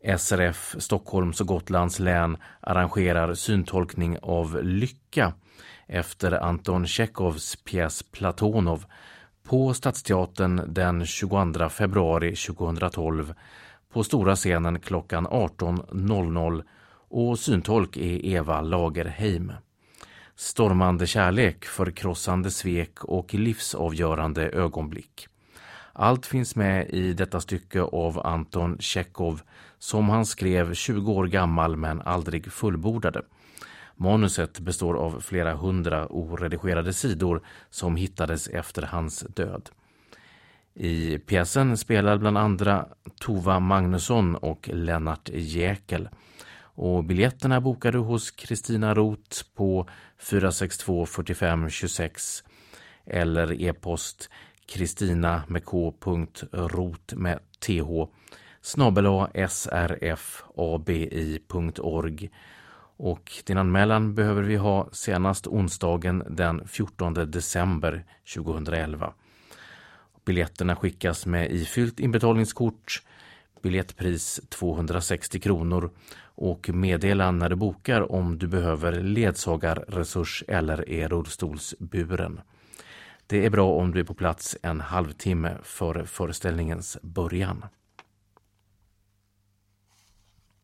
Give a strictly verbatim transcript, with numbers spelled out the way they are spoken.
S R F Stockholms och Gotlands län arrangerar syntolkning av Lycka efter Anton Tjechovs pjäs Platonov på Stadsteatern den tjugoandra februari tjugohundratolv på stora scenen klockan arton noll noll, och syntolk är Eva Lagerheim. Stormande kärlek, förkrossande svek och livsavgörande ögonblick. Allt finns med i detta stycke av Anton Tjechov som han skrev tjugo år gammal men aldrig fullbordade. Manuset består av flera hundra oredigerade sidor som hittades efter hans död. I pjäsen spelar bland andra Tova Magnusson och Lennart Jäkel. Och biljetterna bokade hos Kristina Roth på fyra sex två fyra fem två sex eller e-post kristina med k punkt rot med th snabel-a srfabi punkt org. Och din anmälan behöver vi ha senast onsdagen den fjortonde december tjugohundraelva. Biljetterna skickas med ifyllt inbetalningskort, biljettpris tvåhundrasextio kronor, och meddela när du bokar om du behöver ledsagarresurs eller är rullstolsburen. Det är bra om du är på plats en halvtimme före föreställningens början.